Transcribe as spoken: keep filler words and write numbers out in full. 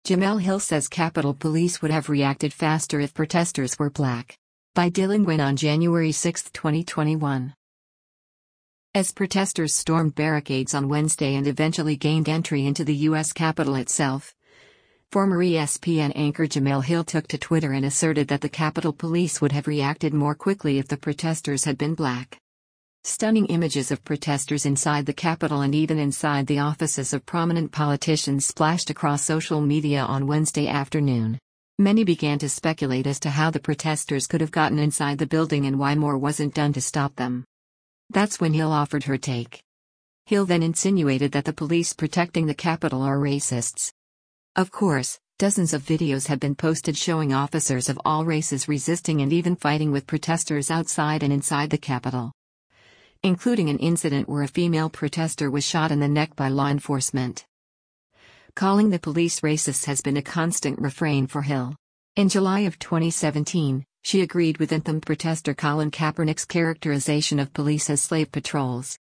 Jemele Hill says Capitol Police would have reacted faster if protesters were black. By Dylan Gwynn on January sixth, twenty twenty-one. As protesters stormed barricades on Wednesday and eventually gained entry into the U S Capitol itself, former E S P N anchor Jemele Hill took to Twitter and asserted that the Capitol Police would have reacted more quickly if the protesters had been black. Stunning images of protesters inside the Capitol and even inside the offices of prominent politicians splashed across social media on Wednesday afternoon. Many began to speculate as to how the protesters could have gotten inside the building and why more wasn't done to stop them. That's when Hill offered her take. Hill then insinuated that the police protecting the Capitol are racists. Of course, dozens of videos have been posted showing officers of all races resisting and even fighting with protesters outside and inside the Capitol, including an incident where a female protester was shot in the neck by law enforcement. Calling the police racist has been a constant refrain for Hill. In July of twenty seventeen, she agreed with anthem protester Colin Kaepernick's characterization of police as slave patrols.